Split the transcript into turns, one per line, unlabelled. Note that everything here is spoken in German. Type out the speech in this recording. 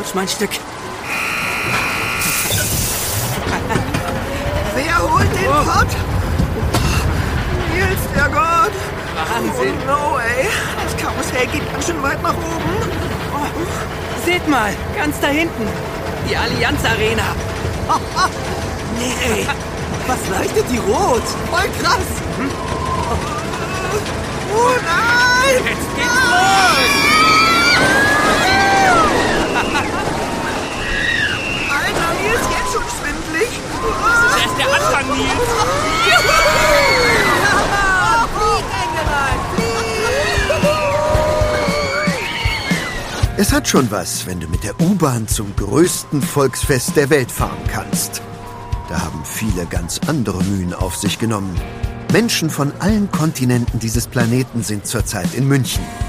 Mensch, mein Stück.
Wer holt den Pott? Nils, der Gott.
Wahnsinn.
Oh no, ey. Das Karussell geht ganz schön weit nach oben.
Seht mal, ganz da hinten. Die Allianz Arena.
Nee, ey. Was leuchtet die rot? Voll krass. Oh nein!
Jetzt geht's los!
Alter, mir ist jetzt schon schwindelig.
Das ist erst der Anfang, Nils.
Es hat schon was, wenn du mit der U-Bahn zum größten Volksfest der Welt fahren kannst. Da haben viele ganz andere Mühen auf sich genommen. Menschen von allen Kontinenten dieses Planeten sind zurzeit in München.